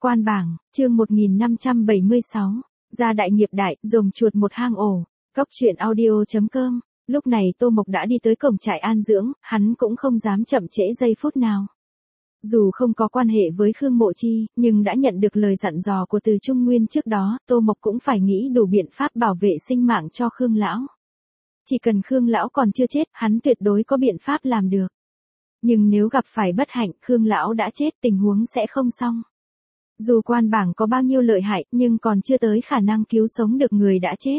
Quan bảng, chương 1576, gia đại nghiệp đại, rồng chuột một hang ổ. Cốc truyện audio.com. Lúc này Tô Mộc đã đi tới cổng trại an dưỡng, hắn cũng không dám chậm trễ giây phút nào. Dù không có quan hệ với Khương Mộ Chi, nhưng đã nhận được lời dặn dò của Từ Trung Nguyên trước đó, Tô Mộc cũng phải nghĩ đủ biện pháp bảo vệ sinh mạng cho Khương lão. Chỉ cần Khương lão còn chưa chết, hắn tuyệt đối có biện pháp làm được. Nhưng nếu gặp phải bất hạnh, Khương lão đã chết, tình huống sẽ không xong. Dù quan bảng có bao nhiêu lợi hại, nhưng còn chưa tới khả năng cứu sống được người đã chết.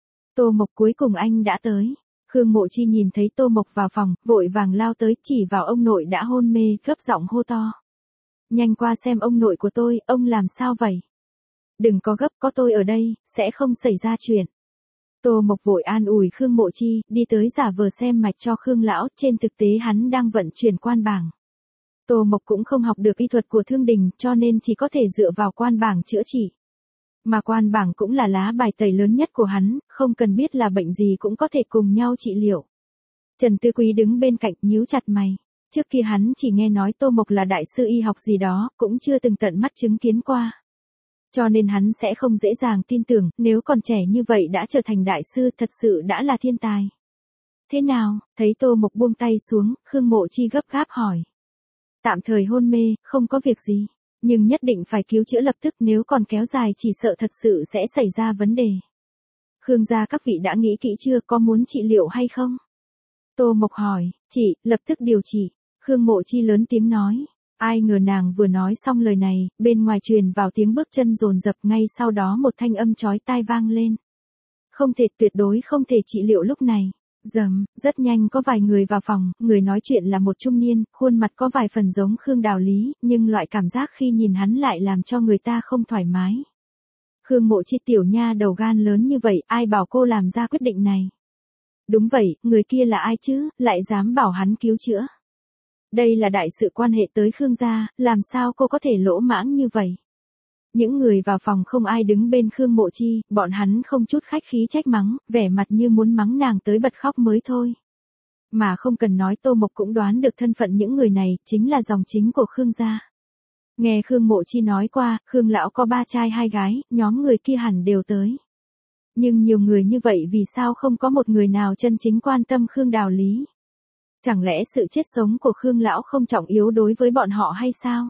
Tô Mộc cuối cùng anh đã tới. Khương Mộ Chi nhìn thấy Tô Mộc vào phòng, vội vàng lao tới, chỉ vào ông nội đã hôn mê, gấp giọng hô to. Nhanh qua xem ông nội của tôi, ông làm sao vậy? Đừng có gấp, có tôi ở đây, sẽ không xảy ra chuyện. Tô Mộc vội an ủi Khương Mộ Chi, đi tới giả vờ xem mạch cho Khương lão, trên thực tế hắn đang vận chuyển quan bảng. Tô Mộc cũng không học được y thuật của Thương Đình, cho nên chỉ có thể dựa vào quan bảng chữa trị. Mà quan bảng cũng là lá bài tẩy lớn nhất của hắn, không cần biết là bệnh gì cũng có thể cùng nhau trị liệu. Trần Tư Quý đứng bên cạnh nhíu chặt mày. Trước kia hắn chỉ nghe nói Tô Mộc là đại sư y học gì đó, cũng chưa từng tận mắt chứng kiến qua. Cho nên hắn sẽ không dễ dàng tin tưởng, nếu còn trẻ như vậy đã trở thành đại sư, thật sự đã là thiên tài. Thế nào, thấy Tô Mộc buông tay xuống, Khương Mộ Chi gấp gáp hỏi. Tạm thời hôn mê, không có việc gì. Nhưng nhất định phải cứu chữa lập tức, nếu còn kéo dài chỉ sợ thật sự sẽ xảy ra vấn đề. Khương gia các vị đã nghĩ kỹ chưa, có muốn trị liệu hay không? Tô Mộc hỏi, chị, lập tức điều trị. Khương Mộ Chi lớn tiếng nói. Ai ngờ nàng vừa nói xong lời này, bên ngoài truyền vào tiếng bước chân dồn dập, ngay sau đó một thanh âm chói tai vang lên. Không thể, tuyệt đối không thể trị liệu lúc này. Dầm, rất nhanh có vài người vào phòng, người nói chuyện là một trung niên, khuôn mặt có vài phần giống Khương Đào Lý, nhưng loại cảm giác khi nhìn hắn lại làm cho người ta không thoải mái. Khương Mộ Chi tiểu nha đầu gan lớn như vậy, ai bảo cô làm ra quyết định này? Đúng vậy, người kia là ai chứ, lại dám bảo hắn cứu chữa? Đây là đại sự quan hệ tới Khương gia, làm sao cô có thể lỗ mãng như vậy? Những người vào phòng không ai đứng bên Khương Mộ Chi, bọn hắn không chút khách khí trách mắng, vẻ mặt như muốn mắng nàng tới bật khóc mới thôi. Mà không cần nói, Tô Mộc cũng đoán được thân phận những người này, chính là dòng chính của Khương gia. Nghe Khương Mộ Chi nói qua, Khương lão có 3 trai 2 gái, nhóm người kia hẳn đều tới. Nhưng nhiều người như vậy vì sao không có một người nào chân chính quan tâm Khương Đào Lý? Chẳng lẽ sự chết sống của Khương lão không trọng yếu đối với bọn họ hay sao?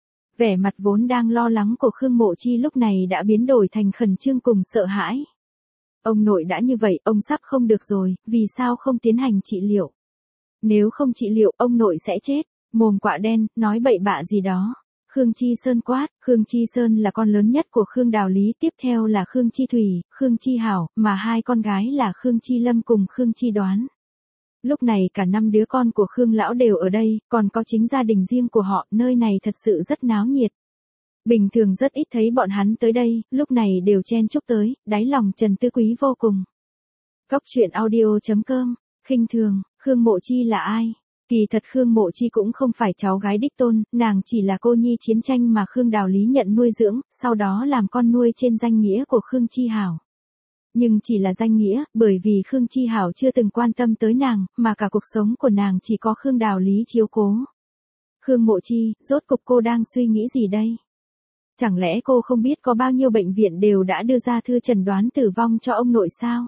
Vẻ mặt vốn đang lo lắng của Khương Mộ Chi lúc này đã biến đổi thành khẩn trương cùng sợ hãi. Ông nội đã như vậy, ông sắp không được rồi, vì sao không tiến hành trị liệu? Nếu không trị liệu, ông nội sẽ chết. Mồm quạ đen, nói bậy bạ gì đó. Khương Chi Sơn quát, Khương Chi Sơn là con lớn nhất của Khương Đào Lý, tiếp theo là Khương Chi Thủy, Khương Chi Hảo, mà 2 con gái là Khương Chi Lâm cùng Khương Chi Đoán. Lúc này cả 5 đứa con của Khương lão đều ở đây, còn có chính gia đình riêng của họ, nơi này thật sự rất náo nhiệt. Bình thường rất ít thấy bọn hắn tới đây, lúc này đều chen chúc tới, đáy lòng Trần Tư Quý vô cùng. Cốc truyện audio.com, khinh thường, Khương Mộ Chi là ai? Kỳ thật Khương Mộ Chi cũng không phải cháu gái đích tôn, nàng chỉ là cô nhi chiến tranh mà Khương Đào Lý nhận nuôi dưỡng, sau đó làm con nuôi trên danh nghĩa của Khương Chi Hảo. Nhưng chỉ là danh nghĩa, bởi vì Khương Chi Hảo chưa từng quan tâm tới nàng, mà cả cuộc sống của nàng chỉ có Khương Đào Lý chiếu cố. Khương Mộ Chi, rốt cục cô đang suy nghĩ gì đây? Chẳng lẽ cô không biết có bao nhiêu bệnh viện đều đã đưa ra thư chẩn đoán tử vong cho ông nội sao?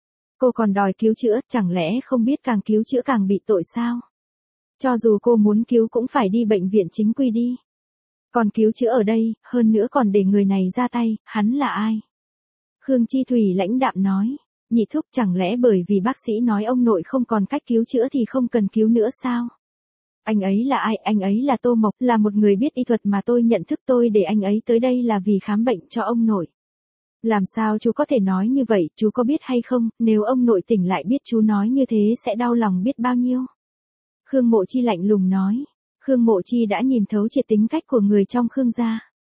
Cô còn đòi cứu chữa, chẳng lẽ không biết càng cứu chữa càng bị tội sao? Cho dù cô muốn cứu cũng phải đi bệnh viện chính quy đi. Còn cứu chữa ở đây, hơn nữa còn để người này ra tay, hắn là ai? Khương Chi Thủy lãnh đạm nói, nhị thúc, chẳng lẽ bởi vì bác sĩ nói ông nội không còn cách cứu chữa thì không cần cứu nữa sao? Anh ấy là ai? Anh ấy là Tô Mộc, là một người biết y thuật mà tôi nhận thức, tôi để anh ấy tới đây là vì khám bệnh cho ông nội. Làm sao chú có thể nói như vậy, chú có biết hay không, nếu ông nội tỉnh lại biết chú nói như thế sẽ đau lòng biết bao nhiêu? Khương Mộ Chi lạnh lùng nói, Khương Mộ Chi đã nhìn thấu triệt tính cách của người trong Khương gia.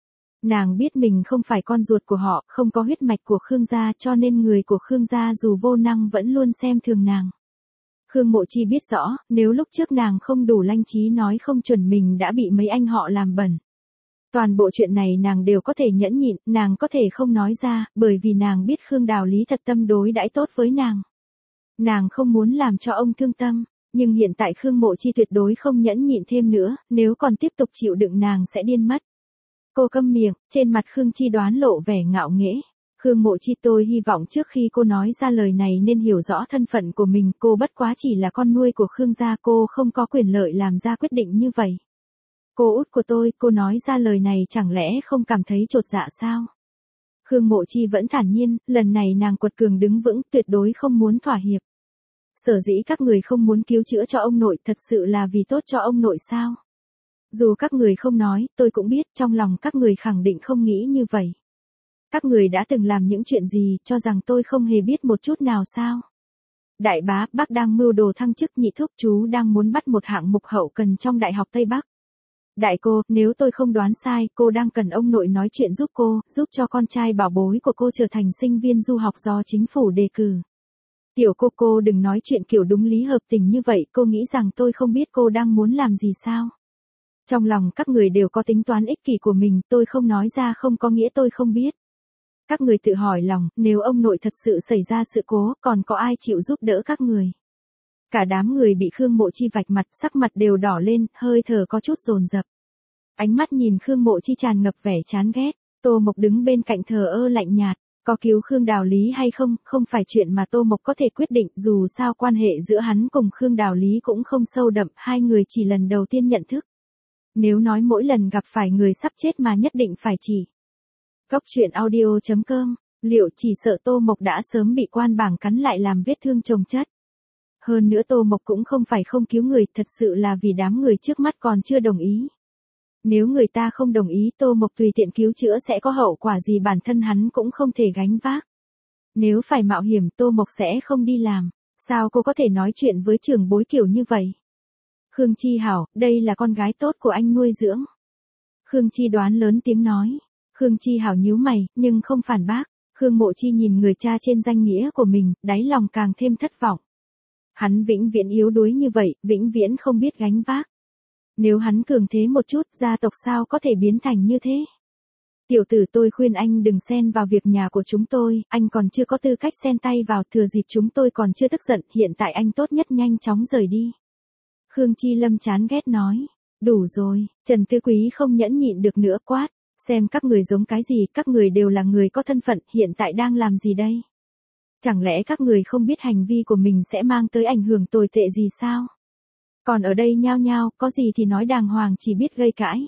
Nàng biết mình không phải con ruột của họ, không có huyết mạch của Khương gia, cho nên người của Khương gia dù vô năng vẫn luôn xem thường nàng. Khương Mộ Chi biết rõ, nếu lúc trước nàng không đủ lanh trí nói không chuẩn mình đã bị mấy anh họ làm bẩn. Toàn bộ chuyện này nàng đều có thể nhẫn nhịn, nàng có thể không nói ra, bởi vì nàng biết Khương Đào Lý thật tâm đối đãi tốt với nàng. Nàng không muốn làm cho ông thương tâm, nhưng hiện tại Khương Mộ Chi tuyệt đối không nhẫn nhịn thêm nữa, nếu còn tiếp tục chịu đựng nàng sẽ điên mất. Cô câm miệng, trên mặt Khương Chi Đoán lộ vẻ ngạo nghễ. Khương Mộ Chi, tôi hy vọng trước khi cô nói ra lời này nên hiểu rõ thân phận của mình, cô bất quá chỉ là con nuôi của Khương gia, cô không có quyền lợi làm ra quyết định như vậy. Cô út của tôi, cô nói ra lời này chẳng lẽ không cảm thấy chột dạ sao? Khương Mộ Chi vẫn thản nhiên, lần này nàng quật cường đứng vững, tuyệt đối không muốn thỏa hiệp. Sở dĩ các người không muốn cứu chữa cho ông nội thật sự là vì tốt cho ông nội sao? Dù các người không nói, tôi cũng biết trong lòng các người khẳng định không nghĩ như vậy. Các người đã từng làm những chuyện gì, cho rằng tôi không hề biết một chút nào sao? Đại bá, bác đang mưu đồ thăng chức, nhị thúc chú đang muốn bắt một hạng mục hậu cần trong Đại học Tây Bắc. Đại cô, nếu tôi không đoán sai, cô đang cần ông nội nói chuyện giúp cô, giúp cho con trai bảo bối của cô trở thành sinh viên du học do chính phủ đề cử. Tiểu cô đừng nói chuyện kiểu đúng lý hợp tình như vậy, cô nghĩ rằng tôi không biết cô đang muốn làm gì sao? Trong lòng các người đều có tính toán ích kỷ của mình, tôi không nói ra không có nghĩa tôi không biết. Các người tự hỏi lòng, nếu ông nội thật sự xảy ra sự cố, còn có ai chịu giúp đỡ các người? Cả đám người bị Khương Mộ Chi vạch mặt, sắc mặt đều đỏ lên, hơi thở có chút dồn dập. Ánh mắt nhìn Khương Mộ Chi tràn ngập vẻ chán ghét, Tô Mộc đứng bên cạnh thờ ơ lạnh nhạt, có cứu Khương Đào Lý hay không, không phải chuyện mà Tô Mộc có thể quyết định, dù sao quan hệ giữa hắn cùng Khương Đào Lý cũng không sâu đậm, hai người chỉ lần đầu tiên nhận thức. Nếu nói mỗi lần gặp phải người sắp chết mà nhất định phải chỉ. Góc truyện audio.com, liệu chỉ sợ Tô Mộc đã sớm bị quan bảng cắn lại làm vết thương chồng chất. Hơn nữa Tô Mộc cũng không phải không cứu người, thật sự là vì đám người trước mắt còn chưa đồng ý. Nếu người ta không đồng ý Tô Mộc tùy tiện cứu chữa sẽ có hậu quả gì bản thân hắn cũng không thể gánh vác. Nếu phải mạo hiểm Tô Mộc sẽ không đi làm, sao cô có thể nói chuyện với trưởng bối kiểu như vậy? Khương Chi Hảo, đây là con gái tốt của anh nuôi dưỡng. Khương Chi Đoán lớn tiếng nói. Khương Chi Hảo nhíu mày, nhưng không phản bác. Khương Mộ Chi nhìn người cha trên danh nghĩa của mình, đáy lòng càng thêm thất vọng. Hắn vĩnh viễn yếu đuối như vậy, vĩnh viễn không biết gánh vác. Nếu hắn cường thế một chút, gia tộc sao có thể biến thành như thế? Tiểu tử, tôi khuyên anh đừng xen vào việc nhà của chúng tôi, anh còn chưa có tư cách xen tay vào, thừa dịp chúng tôi còn chưa tức giận, hiện tại anh tốt nhất nhanh chóng rời đi. Khương Chi Lâm chán ghét nói. Đủ rồi, Trần Tư Quý không nhẫn nhịn được nữa quát. Xem các người giống cái gì, các người đều là người có thân phận, hiện tại đang làm gì đây? Chẳng lẽ các người không biết hành vi của mình sẽ mang tới ảnh hưởng tồi tệ gì sao? Còn ở đây nhao nhao, có gì thì nói đàng hoàng, chỉ biết gây cãi.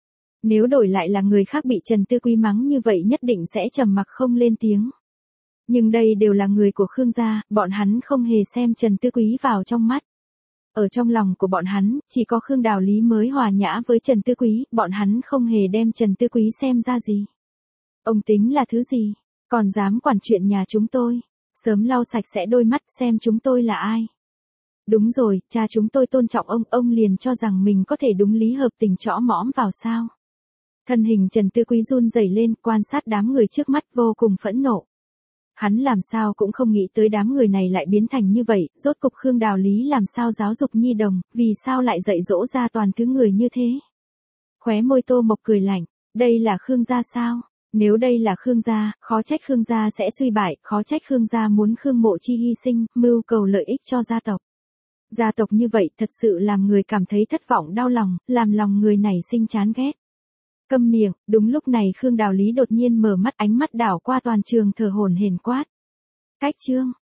Nếu đổi lại là người khác bị Trần Tư Quý mắng như vậy nhất định sẽ trầm mặc không lên tiếng. Nhưng đây đều là người của Khương gia, bọn hắn không hề xem Trần Tư Quý vào trong mắt. Ở trong lòng của bọn hắn, chỉ có Khương Đào Lý mới hòa nhã với Trần Tư Quý, bọn hắn không hề đem Trần Tư Quý xem ra gì. Ông tính là thứ gì? Còn dám quản chuyện nhà chúng tôi? Sớm lau sạch sẽ đôi mắt xem chúng tôi là ai. Đúng rồi, cha chúng tôi tôn trọng ông liền cho rằng mình có thể đúng lý hợp tình trõ mõm vào sao. Thân hình Trần Tư Quý run rẩy lên, quan sát đám người trước mắt vô cùng phẫn nộ. Hắn làm sao cũng không nghĩ tới đám người này lại biến thành như vậy, rốt cục Khương Đào Lý làm sao giáo dục nhi đồng, vì sao lại dạy dỗ ra toàn thứ người như thế. Khóe môi Tô Mộc cười lạnh, đây là Khương gia sao? Nếu đây là Khương gia, khó trách Khương gia sẽ suy bại, khó trách Khương gia muốn Khương Mộ Chi hy sinh, mưu cầu lợi ích cho gia tộc. Gia tộc như vậy thật sự làm người cảm thấy thất vọng đau lòng, làm lòng người này sinh chán ghét. Câm miệng, đúng lúc này Khương Đào Lý đột nhiên mở mắt, ánh mắt đảo qua toàn trường thở hổn hển quát. Cách chương.